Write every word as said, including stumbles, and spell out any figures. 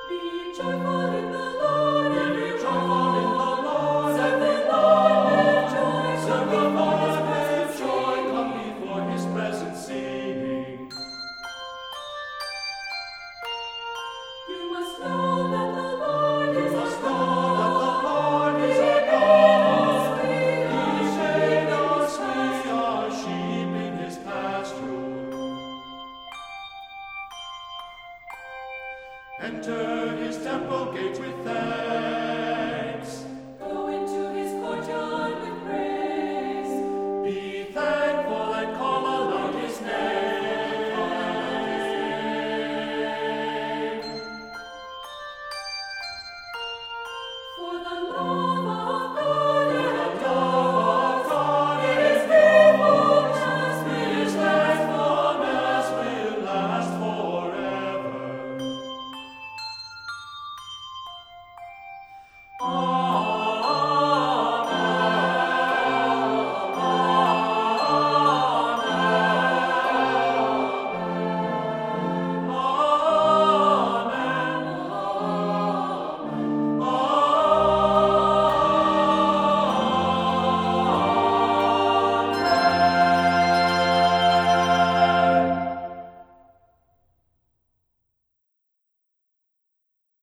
Be joyful in the Lord, Be joyful in the Lord, serve the Lord with joy, serve the come before His Lord with presence joy, singing. come before His presence singing. You must know that the Lord You is must our know that the God. Lord is He our made God. us, we are He sheep made in His us, we pasture. are sheep in His pasture. Enter His temple gates with thanks.